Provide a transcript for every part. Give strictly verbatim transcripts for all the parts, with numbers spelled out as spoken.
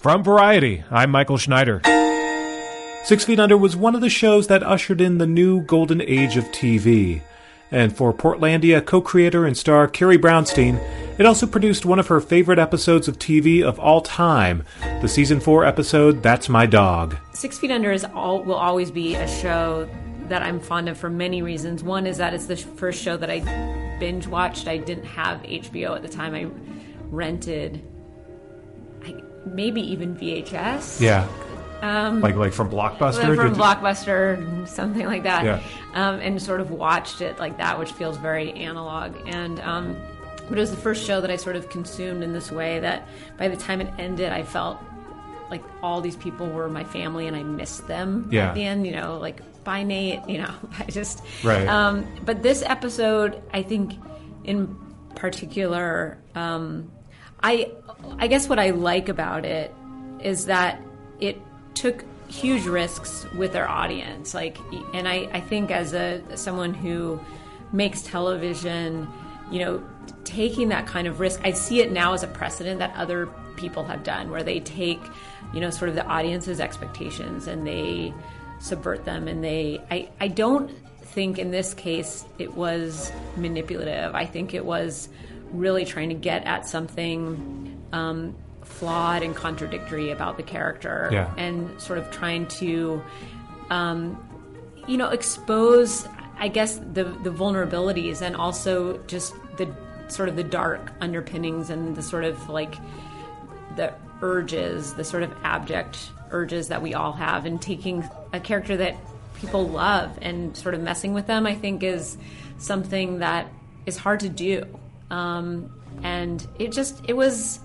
From Variety, I'm Michael Schneider. Six Feet Under was one of the shows that ushered in the new golden age of T V. And for Portlandia co-creator and star Carrie Brownstein, it also produced one of her favorite episodes of T V of all time, the season four episode, That's My Dog. Six Feet Under is all, will always be a show that I'm fond of for many reasons. One is that it's the first show that I binge watched. I didn't have H B O at the time. I rented, I, maybe even V H S. Yeah. Um, like like from Blockbuster? From Blockbuster, something like that. Yeah. Um, and sort of watched it like that, which feels very analog. And um, but it was the first show that I sort of consumed in this way that by the time it ended, I felt like all these people were my family and I missed them yeah. at the end, you know, like, bye, Nate, you know, I just... Right. Um, but this episode, I think, in particular, um, I, I guess what I like about it is that it took huge risks with their audience. Like, and I, I think as a someone who makes television, you know, taking that kind of risk, I see it now as a precedent that other people have done, where they take, you know, sort of the audience's expectations and they subvert them. And they, I, I don't think in this case it was manipulative. I think it was really trying to get at something um, flawed and contradictory about the character, yeah. and sort of trying to, um, you know, expose, I guess, the the vulnerabilities and also just the sort of the dark underpinnings and the sort of like the urges, the sort of abject urges that we all have, and taking a character that people love and sort of messing with them, I think, is something that is hard to do. Um, and it just, it was,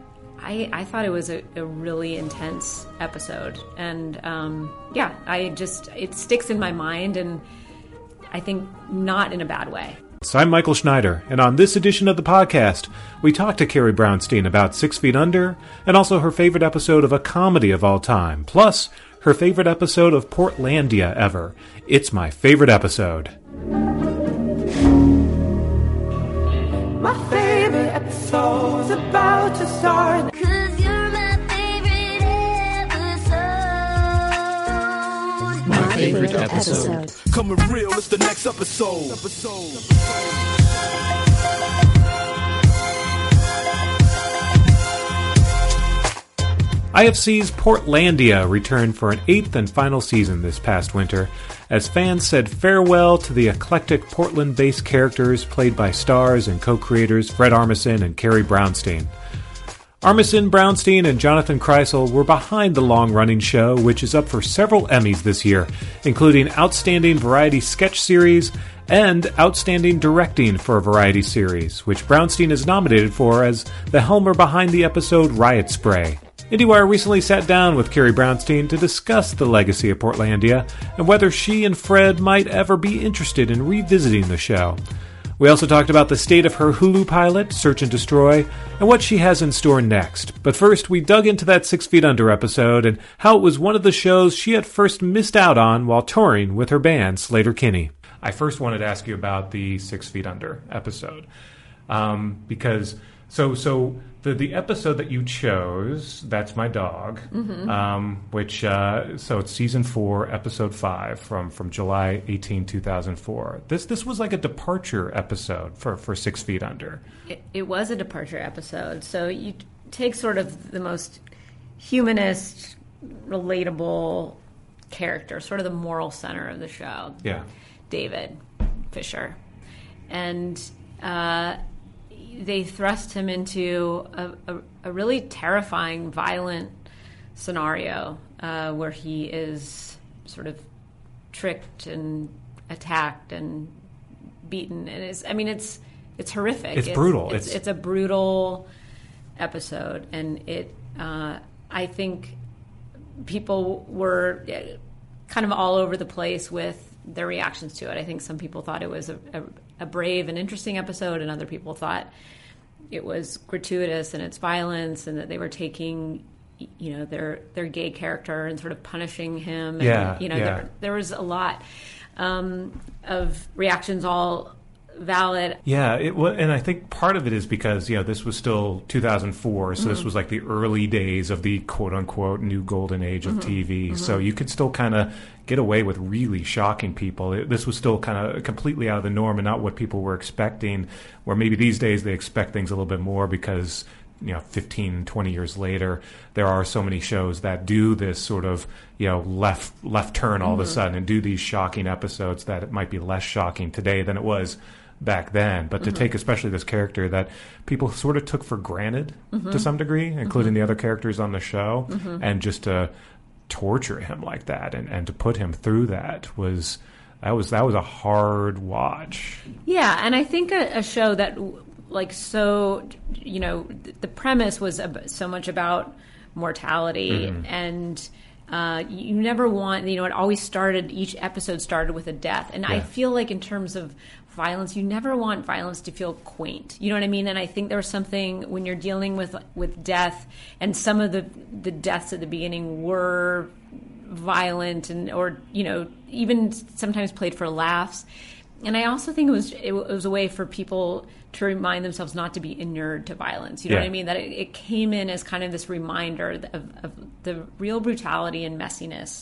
I, I thought it was a, a really intense episode. And um, yeah, I just, it sticks in my mind, and I think not in a bad way. So I'm Michael Schneider, and on this edition of the podcast, we talked to Carrie Brownstein about Six Feet Under, and also her favorite episode of a comedy of all time, plus her favorite episode of Portlandia ever. It's my favorite episode. My favorite episode's about to start. Cause you're my favorite episode. My favorite episode. Coming real, it's the next episode. episode. I F C's Portlandia returned for an eighth and final season this past winter, as fans said farewell to the eclectic Portland-based characters played by stars and co-creators Fred Armisen and Carrie Brownstein. Armisen, Brownstein, and Jonathan Kreisel were behind the long-running show, which is up for several Emmys this year, including Outstanding Variety Sketch Series and Outstanding Directing for a Variety Series, which Brownstein is nominated for as the helmer behind the episode Riot Spray. IndieWire recently sat down with Carrie Brownstein to discuss the legacy of Portlandia and whether she and Fred might ever be interested in revisiting the show. We also talked about the state of her Hulu pilot, Search and Destroy, and what she has in store next. But first, we dug into that Six Feet Under episode and how it was one of the shows she had first missed out on while touring with her band, Sleater-Kinney. I first wanted to ask you about the Six Feet Under episode, um, because so so the the episode that you chose, That's My Dog, Mm-hmm. um, which uh, so it's season four, episode five from from July eighteenth, two thousand four. This this was like a departure episode for for Six Feet Under. It, it was a departure episode. So you take sort of the most humanist, relatable character, sort of the moral center of the show. Yeah. David Fisher. And uh, they thrust him into a, a, a really terrifying, violent scenario uh, where he is sort of tricked and attacked and beaten. And it's, I mean, it's it's horrific. It's brutal. It's, it's, it's a brutal episode. And it, uh, I think people were kind of all over the place with their reactions to it. I think some people thought it was a, a, a brave and interesting episode, and other people thought it was gratuitous in its violence, and that they were taking, you know, their their gay character and sort of punishing him. And, Yeah, you know, yeah. there, there was a lot um, of reactions, all valid. Yeah, it was, and I think part of it is because, you know, this was still two thousand four, so mm-hmm. this was like the early days of the quote-unquote new golden age of mm-hmm. T V, mm-hmm. so you could still kind of get away with really shocking people. It, this was still kind of completely out of the norm and not what people were expecting, where maybe these days they expect things a little bit more because, you know, fifteen, twenty years later, there are so many shows that do this sort of, you know, left left turn all mm-hmm. of a sudden and do these shocking episodes that it might be less shocking today than it was back then. But to mm-hmm. take especially this character that people sort of took for granted mm-hmm. to some degree, including mm-hmm. the other characters on the show, mm-hmm. and just to torture him like that and, and to put him through that was that was that was a hard watch. Yeah, and I think a, a show that like so, you know, the premise was so much about mortality mm-hmm. and uh, you never want, you know, it always started, each episode started with a death. And yeah. I feel like in terms of violence, you never want violence to feel quaint. You know what I mean? And I think there was something when you're dealing with with death, and some of the, the deaths at the beginning were violent and, or, you know, even sometimes played for laughs. And I also think it was it was a way for people to remind themselves not to be inured to violence. You know yeah. what I mean? That it, it came in as kind of this reminder of, of the real brutality and messiness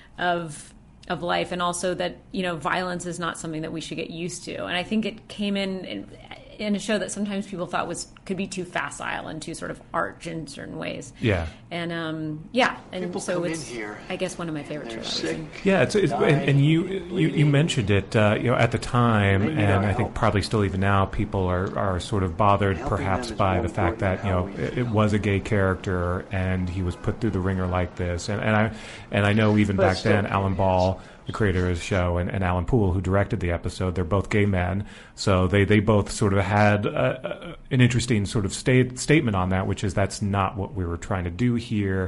of of life, and also that, you know, violence is not something that we should get used to. And I think it came in in, in a show that sometimes people thought was could be too facile and too sort of arch in certain ways. Yeah. And um, yeah, and people so come it's in here, I guess one of my favorite shows. Sick, yeah, it's, it's and, and you, you you mentioned it, uh, you know, at the time, and I think probably still even now, people are, are sort of bothered perhaps by the fact that, you know, it, it was a gay character and he was put through the ringer like this, and and I and I know even back then, Alan Ball, the creator of the show, and, and Alan Poole, who directed the episode, they're both gay men, so they, they both sort of had a, a, an interesting sort of state, statement on that, which is that's not what we were trying to do here,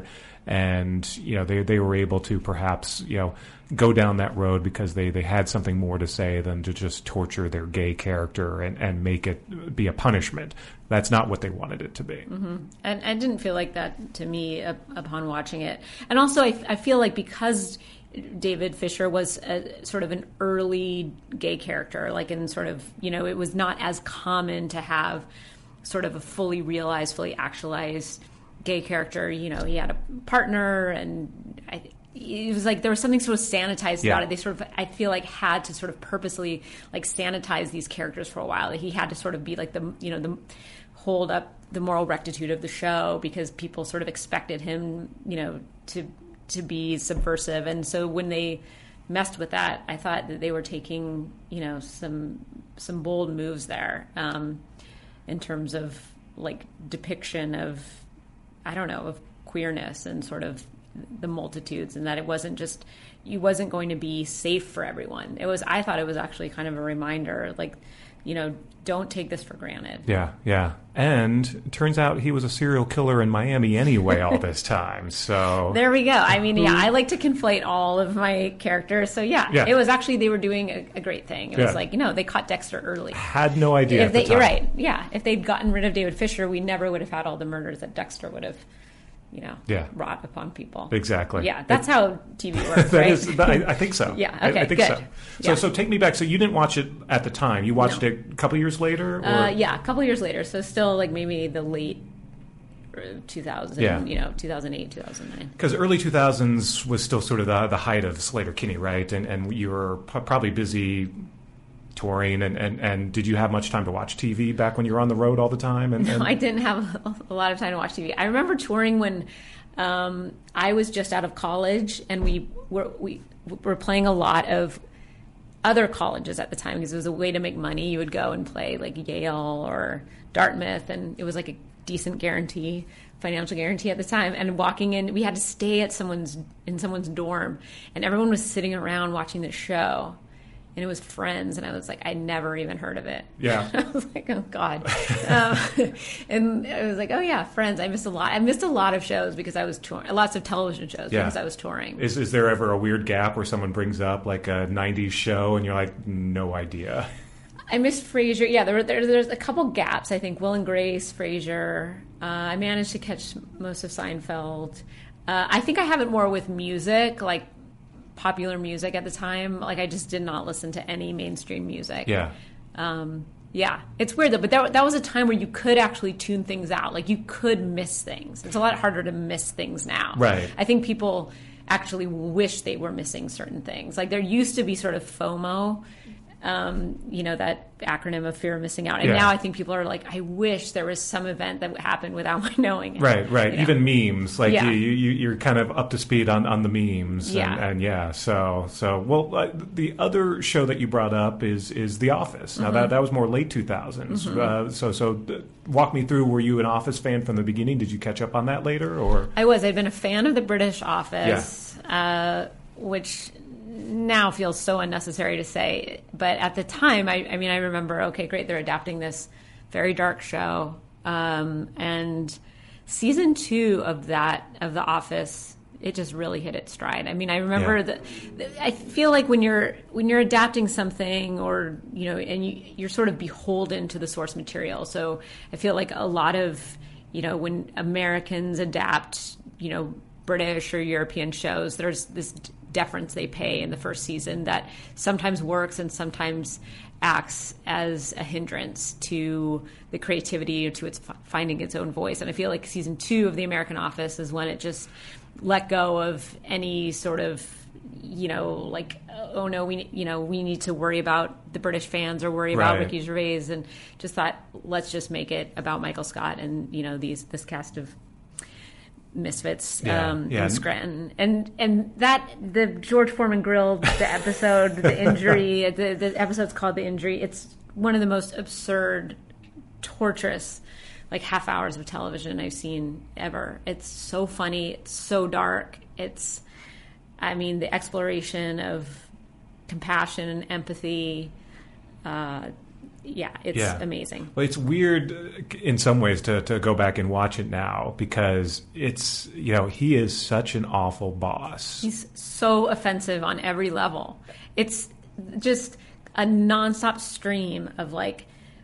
and, you know, they they were able to perhaps, you know, go down that road because they, they had something more to say than to just torture their gay character and, and make it be a punishment. That's not what they wanted it to be. Mm-hmm. And I didn't feel like that to me uh, upon watching it. And also I, I feel like because David Fisher was a, sort of an early gay character, like in sort of, you know, it was not as common to have sort of a fully realized, fully actualized gay character. You know, he had a partner, and I, it was like there was something sort of sanitized yeah. about it. They sort of, I feel like, had to sort of purposely like sanitize these characters for a while. He had to sort of be like the, you know, the hold up the moral rectitude of the show because people sort of expected him, you know, to to be subversive. And so when they messed with that, I thought that they were taking, you know, some some bold moves there um, in terms of like depiction of, I don't know, of queerness and sort of the multitudes, and that it wasn't just, you wasn't going to be safe for everyone. It was, I thought it was actually kind of a reminder, like, you know, don't take this for granted. Yeah, yeah. And it turns out he was a serial killer in Miami anyway all this time. So there we go. I mean, yeah, I like to conflate all of my characters. So yeah, yeah. it was actually, they were doing a, a great thing. It yeah. was like, you know, they caught Dexter early. Had no idea. If at they, the time. You're right. Yeah. If they'd gotten rid of David Fisher, we never would have had all the murders that Dexter would have, you know, yeah. wrought upon people. Exactly. Yeah, that's it, how T V works, that right? Is, I, I think so. Yeah, okay, I, I think good. so. So, yeah. so take me back. So you didn't watch it at the time. You watched no. it a couple years later? Or? Uh, yeah, a couple years later. So still like maybe the late two thousand, yeah. you know, two thousand eight, two thousand nine. Because early two thousands was still sort of the, the height of Slater-Kinney, right? And, and you were p- probably busy touring, and, and, and did you have much time to watch T V back when you were on the road all the time? And, and... No, I didn't have a lot of time to watch T V. I remember touring when um, I was just out of college, and we were we were playing a lot of other colleges at the time because it was a way to make money. You would go and play like Yale or Dartmouth, and it was like a decent guarantee, financial guarantee at the time. And walking in, we had to stay at someone's in someone's dorm, and everyone was sitting around watching the show. And it was Friends, and I was like, I never even heard of it. Yeah. I was like, oh God. um, and I was like, oh yeah, Friends. I missed a lot. I missed a lot of shows because I was touring. Lots of television shows yeah. because I was touring. Is is there ever a weird gap where someone brings up like a nineties show and you're like, no idea? I missed Frasier. Yeah, there were there, there's a couple gaps. I think Will and Grace, Frasier. Uh, I managed to catch most of Seinfeld. Uh, I think I have it more with music, like popular music at the time. Like I just did not listen to any mainstream music. Yeah. Um, yeah, it's weird though, but that, that was a time where you could actually tune things out. Like you could miss things. It's a lot harder to miss things now. Right. I think people actually wish they were missing certain things. Like there used to be sort of FOMO, um, you know, that acronym of fear of missing out. And Yeah. now I think people are like, I wish there was some event that happened without my knowing it. Right, right. You know? Even memes, like Yeah. you, you, you're kind of up to speed on, on the memes. Yeah. And, and yeah, so, so well, uh, the other show that you brought up is is The Office. Now, Mm-hmm. that that was more late two thousands. Uh, so, so uh, walk me through, were you an Office fan from the beginning? Did you catch up on that later? Or I was. I'd been a fan of the British Office, uh, which now feels so unnecessary to say. But at the time, I, I mean, I remember, okay, great, they're adapting this very dark show. Um, and season two of that, of The Office, it just really hit its stride. I mean, I remember Yeah. that. I feel like when you're when you're adapting something, or you know, and you, you're sort of beholden to the source material. So I feel like a lot of, you know, when Americans adapt, you know, British or European shows, there's this deference they pay in the first season that sometimes works and sometimes acts as a hindrance to the creativity or to its finding its own voice. And I feel like season two of The American Office is when it just let go of any sort of, you know, like, oh no, we, you know, we need to worry about the British fans or worry about Right. Ricky Gervais, and just thought, let's just make it about Michael Scott and, you know, these, this cast of misfits Yeah, um, yeah. in Scranton, and and that the George Foreman grilled the episode, the injury, the the episode's called The Injury. It's one of the most absurd, torturous, like half hours of television I've seen ever. It's so funny. It's so dark. It's, I mean, the exploration of compassion and empathy. Uh, yeah, it's Yeah. amazing. Well, it's weird uh, in some ways to, to go back and watch it now because it's, you know, he is such an awful boss. He's so offensive on every level. It's just a nonstop stream of like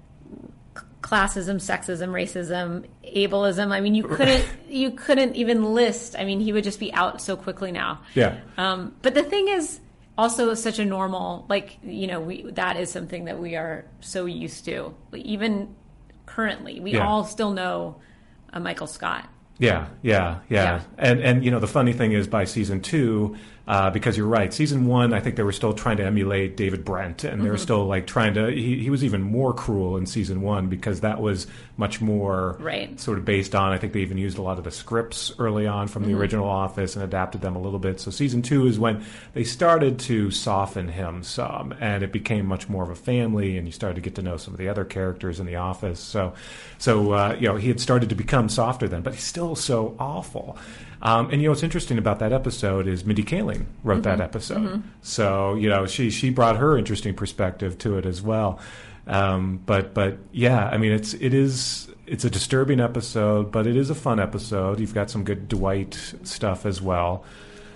c- classism, sexism, racism, ableism. I mean, you couldn't you couldn't even list. I mean, he would just be out so quickly now. Yeah. Um, but the thing is, also such a normal, like, you know, we that is something that we are so used to. Even currently, we Yeah. all still know a Michael Scott. Yeah, yeah, yeah, Yeah. And and you know the funny thing is by season two, uh, because you're right, season one I think they were still trying to emulate David Brent, and they were still like trying to. He, he was even more cruel in season one because that was much more Right. sort of based on. I think they even used a lot of the scripts early on from the original Office and adapted them a little bit. So season two is when they started to soften him some, and it became much more of a family, and you started to get to know some of the other characters in the Office. So, so uh, you know he had started to become softer then, but he's still so awful. Um, and you know what's interesting about that episode is Mindy Kaling wrote that episode. So you know she she brought her interesting perspective to it as well. Um, but but yeah, I mean it's it is it's a disturbing episode, but it is a fun episode. You've got some good Dwight stuff as well.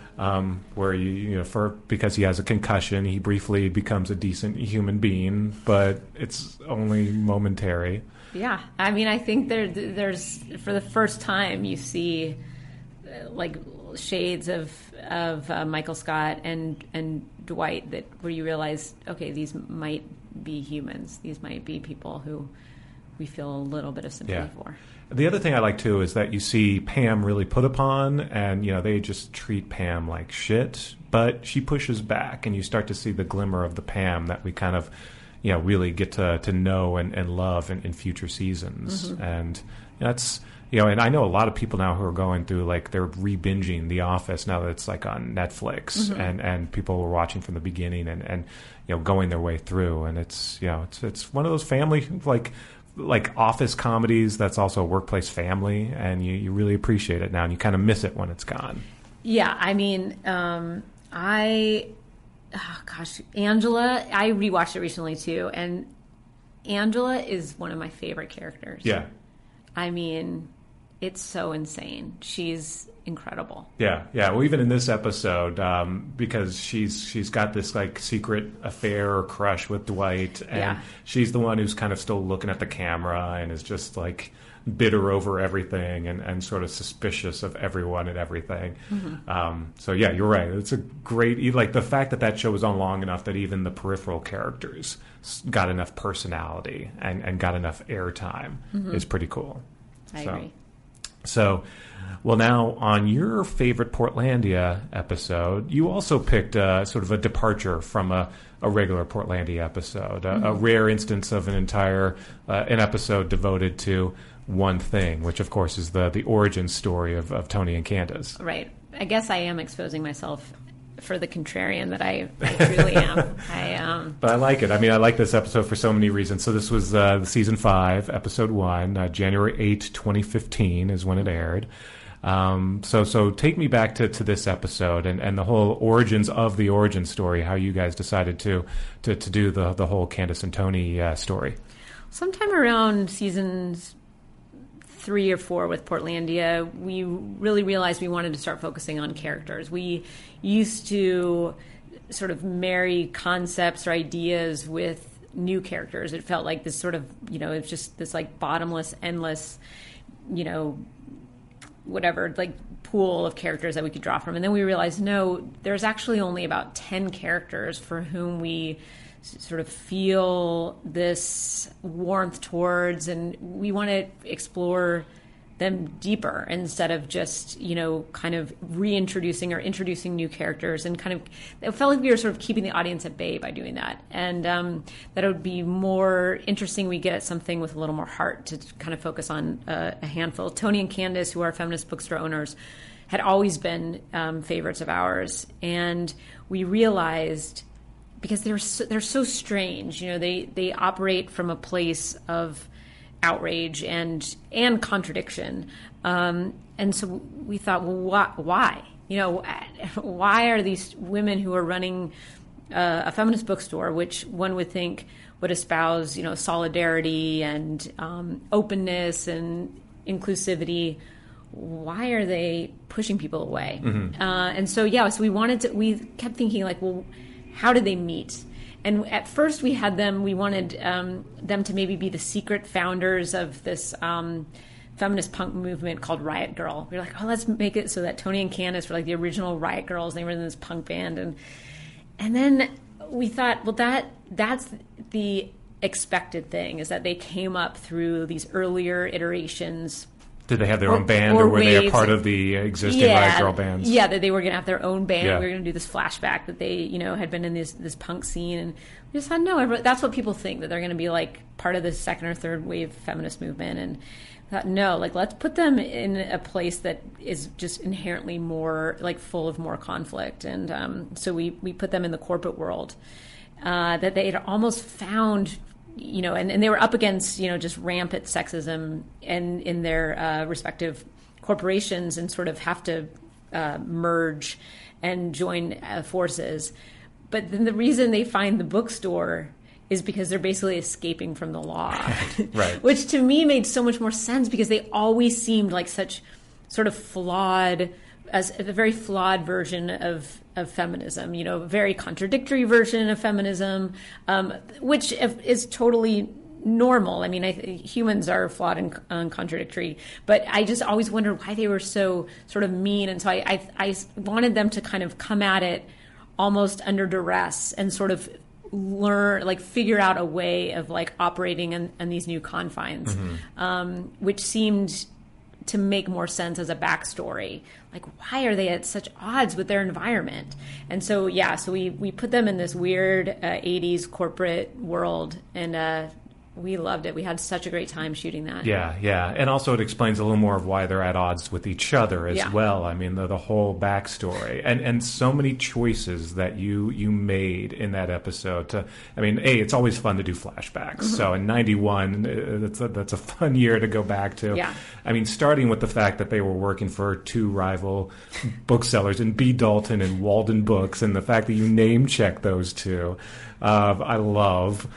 Um, where you, you know, for because he has a concussion, he briefly becomes a decent human being, but it's only momentary. Yeah, I mean, I think there, there's for the first time you see uh, like shades of of uh, Michael Scott and and Dwight that where you realize, okay, these might be humans. These might be people who we feel a little bit of sympathy Yeah. for. The other thing I like too is that you see Pam really put upon, and you know they just treat Pam like shit, but she pushes back, and you start to see the glimmer of the Pam that we kind of, you know, really get to to know and, and love in, in future seasons, and that's you know, and I know a lot of people now who are going through like they're re-binging The Office now that it's like on Netflix, and and people were watching from the beginning and and you know going their way through, and it's you know it's it's one of those family like. like office comedies that's also a workplace family, and you, you really appreciate it now, and you kind of miss it when it's gone. Yeah, I mean, um, I, oh gosh, Angela, I rewatched it recently too, and Angela is one of my favorite characters. Yeah. I mean, it's so insane. She's incredible. Yeah, yeah. Well, even in this episode, um, because she's she's got this like secret affair or crush with Dwight, and Yeah. she's the one who's kind of still looking at the camera and is just like, bitter over everything and, and sort of suspicious of everyone and everything. Mm-hmm. Um, so yeah, you're right. It's a great, like the fact that that show was on long enough that even the peripheral characters got enough personality and, and got enough airtime mm-hmm. is pretty cool. I so, agree. So, well, now on your favorite Portlandia episode, you also picked uh, sort of a departure from a, a regular Portlandia episode, a, mm-hmm. a rare instance of an entire uh, an episode devoted to one thing, which of course is the the origin story of, of Tony and Candace. Right. I guess I am exposing myself for the contrarian that I, I truly am. I um. But I like it. I mean, I like this episode for so many reasons. So this was uh, season five, episode one, uh, January eighth, twenty fifteen is when it aired. Um, so so take me back to, to this episode and, and the whole origins of the origin story, how you guys decided to to, to do the, the whole Candace and Tony uh, story. Sometime around seasons three or four with Portlandia, we really realized we wanted to start focusing on characters. We used to sort of marry concepts or ideas with new characters. It felt like this sort of, you know, it's just this like bottomless, endless, you know, whatever, like pool of characters that we could draw from. And then we realized, no, there's actually only about ten characters for whom we sort of feel this warmth towards, and we want to explore them deeper instead of just, you know, kind of reintroducing or introducing new characters, and kind of, it felt like we were sort of keeping the audience at bay by doing that. And um, that it would be more interesting we get at something with a little more heart to kind of focus on uh, a handful. Tony and Candace, who are feminist bookstore owners, had always been um, favorites of ours. And we realized, because they're so, they're so strange, you know, they, they operate from a place of outrage and and contradiction, um, and so we thought, well, why, why? You know, why are these women who are running uh, a feminist bookstore, which one would think would espouse, you know, solidarity and um, openness and inclusivity, why are they pushing people away? Mm-hmm. Uh, and so, yeah, so we wanted to, we kept thinking, like, well, how did they meet? And at first we had them, we wanted um, them to maybe be the secret founders of this um, feminist punk movement called Riot Girl. We were like, oh, let's make it so that Tony and Candace were like the original Riot Girls. They were in this punk band. And and then we thought, well, that that's the expected thing, is that they came up through these earlier iterations. Did they have their or, own band, or, or were they a part of the existing yeah, Riot Girl bands? Yeah, that they were going to have their own band. Yeah. We were going to do this flashback that they, you know, had been in this this punk scene, and we just thought, no, everyone, that's what people think, that they're going to be like part of the second or third wave feminist movement, and I thought, no, like let's put them in a place that is just inherently more like full of more conflict, and um, so we we put them in the corporate world uh, that they had almost found. You know, and, and they were up against, you know, just rampant sexism and in their uh, respective corporations, and sort of have to uh, merge and join uh, forces. But then the reason they find the bookstore is because they're basically escaping from the law, right? Which to me made so much more sense, because they always seemed like such sort of flawed, as a very flawed version of, of feminism, you know, a very contradictory version of feminism, um, which is totally normal. I mean, I, humans are flawed and, and contradictory, but I just always wondered why they were so sort of mean. And so I, I, I wanted them to kind of come at it almost under duress and sort of learn, like figure out a way of like operating in, in these new confines, mm-hmm. um, which seemed to make more sense as a backstory. Like, why are they at such odds with their environment? And so, yeah, so we, we put them in this weird uh, eighties corporate world, and uh, we loved it. We had such a great time shooting that. Yeah, yeah. And also it explains a little more of why they're at odds with each other as yeah. well. I mean, the, the whole backstory. And and so many choices that you you made in that episode. To, I mean, A, it's always fun to do flashbacks. Mm-hmm. So in ninety-one, that's a, that's a fun year to go back to. Yeah. I mean, starting with the fact that they were working for two rival booksellers in B. Dalton and Walden Books, and the fact that you name-check those two, uh, I love.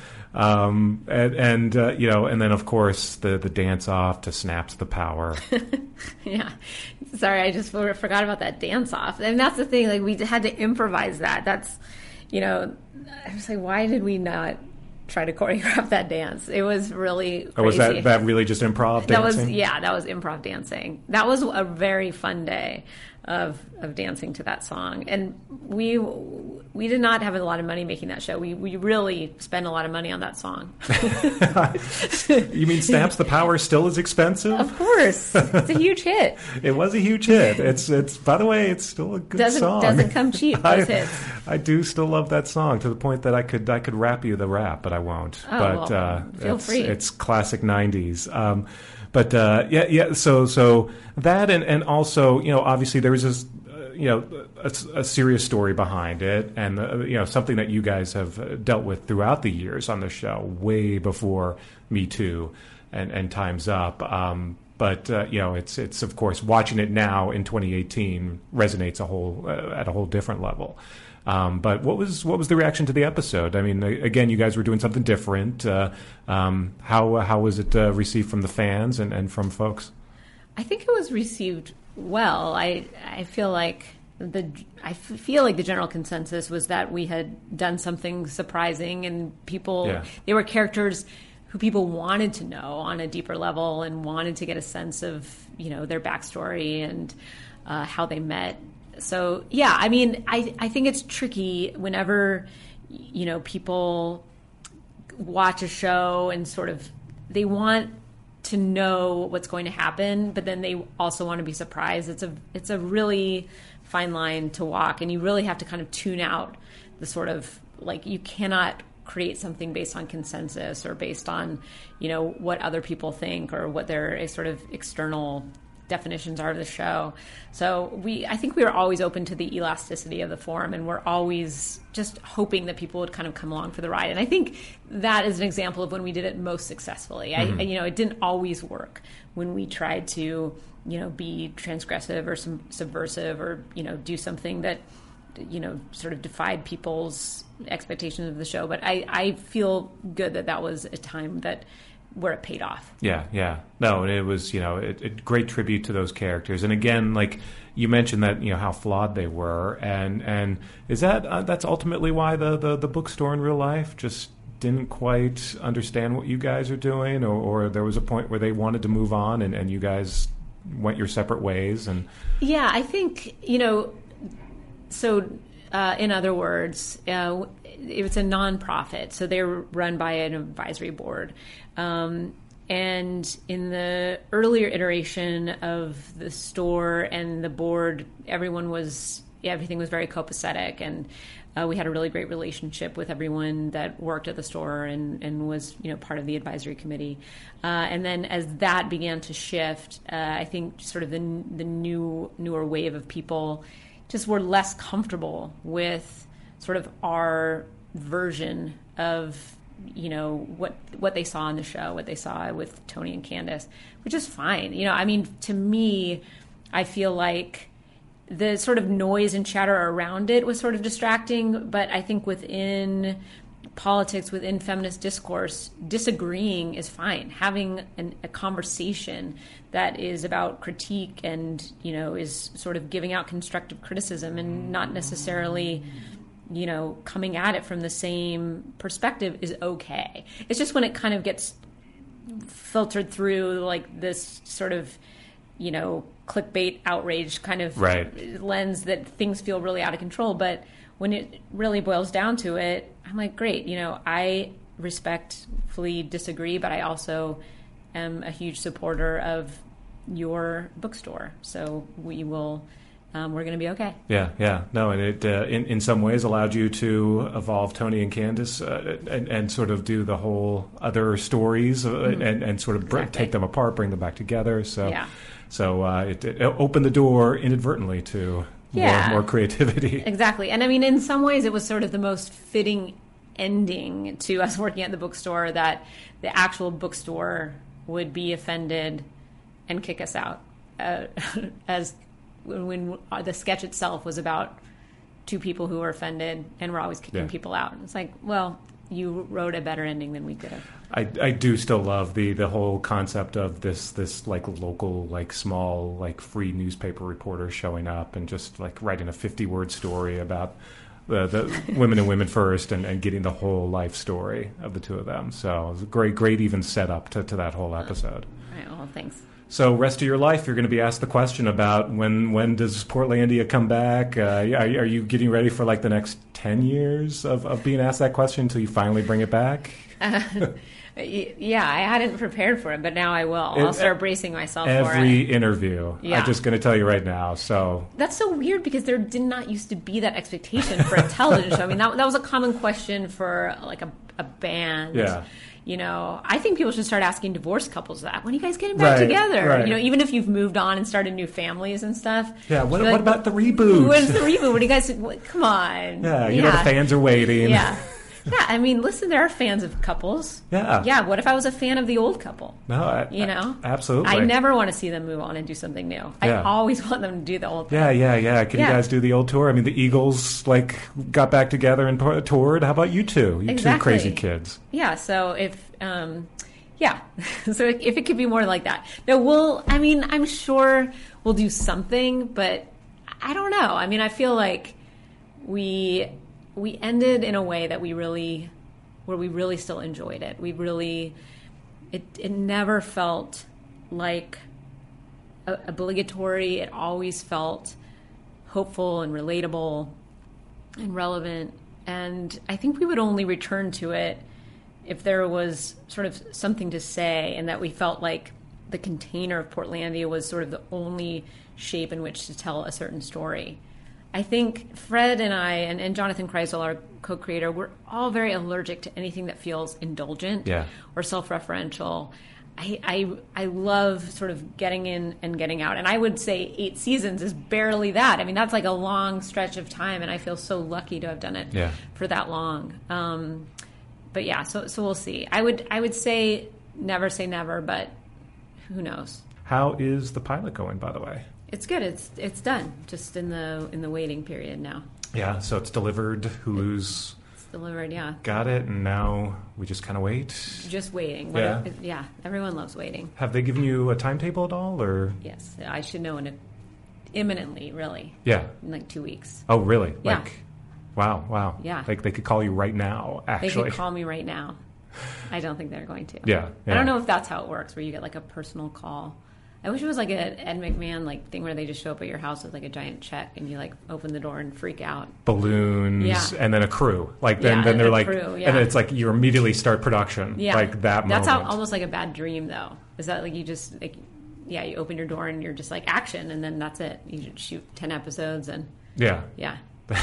Um, and, and uh, you know, and then of course the, the dance off to Snaps the Power. Yeah. Sorry, I just forgot about that dance off. And that's the thing, like we had to improvise that. That's, you know, I was like, why did we not try to choreograph that dance. It was really crazy. Or was that, that really just improv dancing? That was, yeah, that was improv dancing. That was a very fun day of of dancing to that song. And we we did not have a lot of money making that show. We we really spent a lot of money on that song. You mean Stamps the Power still is expensive? Of course. It's a huge hit. It was a huge hit. It's it's by the way, it's still a good doesn't, song. Doesn't come cheap, those I, hits. I do still love that song to the point that I could I could rap you the rap, but I won't. Oh, but well, uh, feel it's, free. It's classic nineties. Um, but uh, yeah, yeah. So so that and, and also, you know, obviously there was this, uh, you know, a, a serious story behind it, and uh, you know, something that you guys have dealt with throughout the years on the show, way before Me Too and and Time's Up. Um, But uh, you know, it's it's of course watching it now in twenty eighteen resonates a whole uh, at a whole different level. Um, but what was what was the reaction to the episode? I mean, again, you guys were doing something different. Uh, um, how how was it uh, received from the fans and, and from folks? I think it was received well. I I feel like the I feel like the general consensus was that we had done something surprising, and people Yeah. they were characters who people wanted to know on a deeper level and wanted to get a sense of, you know, their backstory and uh, how they met. So, yeah, I mean, I, I think it's tricky whenever, you know, people watch a show and sort of, they want to know what's going to happen, but then they also want to be surprised. It's a, it's a really fine line to walk, and you really have to kind of tune out the sort of, like, you cannot create something based on consensus or based on, you know, what other people think or what their sort of external definitions are of the show. So we, I think we were always open to the elasticity of the forum, and we're always just hoping that people would kind of come along for the ride. And I think that is an example of when we did it most successfully. Mm-hmm. I, you know, it didn't always work when we tried to, you know, be transgressive or some subversive or, you know, do something that, you know, sort of defied people's expectations of the show. But I, I feel good that that was a time that where it paid off. Yeah, yeah. No, and it was, you know, a, a great tribute to those characters. And again, like you mentioned that, you know, how flawed they were. And and is that, uh, that's ultimately why the, the, the bookstore in real life just didn't quite understand what you guys are doing? Or, or there was a point where they wanted to move on and, and you guys went your separate ways? And yeah, I think, you know, so uh, in other words, uh, it's a nonprofit, so they're run by an advisory board. Um, and in the earlier iteration of the store and the board, everyone was, yeah, everything was very copacetic, and uh, we had a really great relationship with everyone that worked at the store and, and was, you know, part of the advisory committee. Uh, and then as that began to shift, uh, I think sort of the the new newer wave of people just were less comfortable with sort of our version of, you know, what what they saw on the show, what they saw with Tony and Candace, which is fine. You know, I mean, to me, I feel like the sort of noise and chatter around it was sort of distracting, but I think within politics, within feminist discourse, disagreeing is fine. Having an, a conversation that is about critique and, you know, is sort of giving out constructive criticism and not necessarily, you know, coming at it from the same perspective is okay. It's just when it kind of gets filtered through like this sort of, you know, clickbait outrage kind of right. lens that things feel really out of control. But when it really boils down to it, I'm like, great, you know, I respectfully disagree, but I also am a huge supporter of your bookstore. So we will, um, we're going to be okay. Yeah, yeah. No, and it, uh, in, in some ways, allowed you to evolve Tony and Candace uh, and, and sort of do the whole other stories uh, mm-hmm. and, and sort of br- exactly. take them apart, bring them back together. So, yeah. so uh, it, it opened the door inadvertently to yeah. more, more creativity. Exactly. And I mean, in some ways, it was sort of the most fitting ending to us working at the bookstore, that the actual bookstore would be offended and kick us out. Uh, as when, when the sketch itself was about two people who were offended, and we're always kicking yeah. people out. It's like, well, you wrote a better ending than we could have. I, I do still love the, the whole concept of this this like local, like small, like free newspaper reporter showing up and just like writing a fifty word story about the, the Women and Women First and, and getting the whole life story of the two of them. So it was a great, great even setup to, to that whole episode. All right, well, thanks. So rest of your life, you're going to be asked the question about when when does Portlandia come back? Uh, are, are you getting ready for like the next ten years of, of being asked that question until you finally bring it back? Uh, yeah, I hadn't prepared for it, but now I will. It, I'll start bracing myself for it. Every interview. Yeah. I'm just going to tell you right now. So that's so weird because there did not used to be that expectation for a television show. I mean, that, that was a common question for like a, a band. Yeah. You know, I think people should start asking divorced couples that. When are you guys getting back right, together? Right. You know, even if you've moved on and started new families and stuff. Yeah, what, like, what about the reboot? When's the reboot? What do you guys, what, come on. Yeah, you yeah. know the fans are waiting. Yeah. Yeah, I mean, listen, there are fans of couples. Yeah. Yeah, what if I was a fan of the old couple? No, I, you know? I, absolutely. I never want to see them move on and do something new. Yeah. I always want them to do the old thing. Yeah, yeah, yeah. Can yeah. you guys do the old tour? I mean, the Eagles, like, got back together and toured. How about you two? You exactly. two crazy kids. Yeah, so if... Um, yeah, so if it could be more like that. No, we'll, I mean, I'm sure we'll do something, but I don't know. I mean, I feel like we we ended in a way that we really, where we really still enjoyed it. We really, it, it never felt like a, obligatory. It always felt hopeful and relatable and relevant. And I think we would only return to it if there was sort of something to say and that we felt like the container of Portlandia was sort of the only shape in which to tell a certain story. I think Fred and I, and, and Jonathan Kreisel, our co-creator, we're all very allergic to anything that feels indulgent yeah. or self-referential. I, I I love sort of getting in and getting out. And I would say eight seasons is barely that. I mean, that's like a long stretch of time, and I feel so lucky to have done it yeah. for that long. Um, But yeah, so so we'll see. I would I would say never say never, but who knows? How is the pilot going, by the way? It's good. It's it's done. Just in the in the waiting period now. Yeah, so it's delivered. Hulu's it's delivered. Yeah, got it, and now we just kind of wait. Just waiting. Yeah, what, yeah. Everyone loves waiting. Have they given you a timetable at all, or? Yes, I should know in a, imminently. Really. Yeah. In like two weeks. Oh, really? Yeah. Like, wow, wow. Yeah. Like they could call you right now, actually. They could call me right now. I don't think they're going to. Yeah, yeah. I don't know if that's how it works, where you get like a personal call. I wish it was like an Ed McMahon like thing where they just show up at your house with like a giant check and you like open the door and freak out. Balloons, yeah. and then a crew. Like then, yeah, then they're like, crew, yeah. and then it's like you immediately start production. Yeah, like that. That's moment. how, almost like a bad dream, though. Is that like you just like, yeah, you open your door and you're just like action, and then that's it. You should shoot ten episodes and yeah, yeah.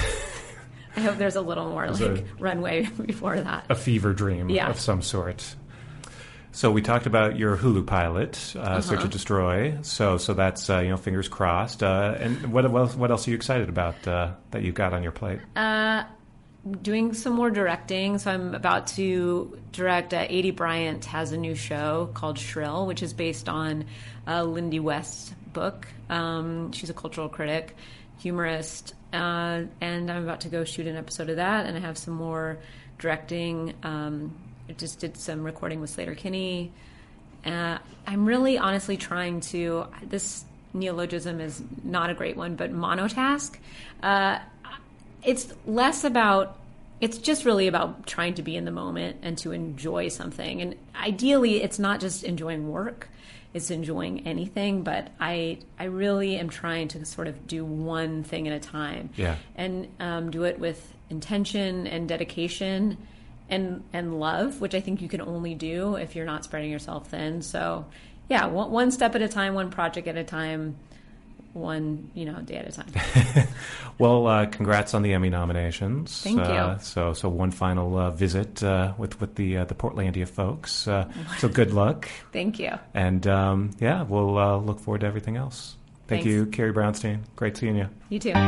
I hope there's a little more like a, runway before that. A fever dream yeah. of some sort. So we talked about your Hulu pilot, uh, uh-huh. Search and Destroy. So so that's uh, you know, fingers crossed. Uh, and what else, what else are you excited about uh, that you've got on your plate? Uh, doing some more directing. So I'm about to direct. Uh, Adie Bryant has a new show called Shrill, which is based on uh, Lindy West's book. Um, she's a cultural critic, humorist, uh, and I'm about to go shoot an episode of that. And I have some more directing. Um, I just did some recording with Slater-Kinney. Uh, I'm really honestly trying to, this neologism is not a great one, but monotask. Uh, it's less about, it's just really about trying to be in the moment and to enjoy something. And ideally, it's not just enjoying work, it's enjoying anything, but I I really am trying to sort of do one thing at a time. Yeah. And um, do it with intention and dedication and and love, which I think you can only do if you're not spreading yourself thin. So yeah, one, one step at a time, one project at a time, one, you know, day at a time. Well, uh, congrats on the Emmy nominations. Thank uh, you. So so one final uh, visit uh, with, with the uh, the Portlandia folks. Uh, so good luck. Thank you. And um, yeah, we'll uh, look forward to everything else. Thank Thanks. you, Carrie Brownstein. Great seeing you. You too.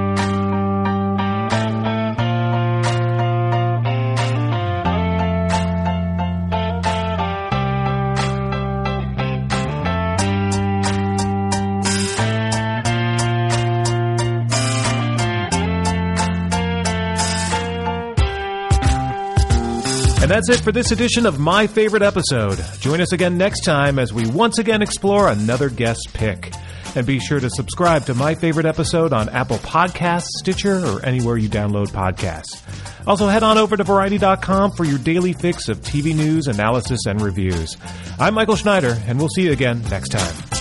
And that's it for this edition of My Favorite Episode. Join us again next time as we once again explore another guest pick. And be sure to subscribe to My Favorite Episode on Apple Podcasts, Stitcher, or anywhere you download podcasts. Also, head on over to Variety dot com for your daily fix of T V news, analysis, and reviews. I'm Michael Schneider, and we'll see you again next time.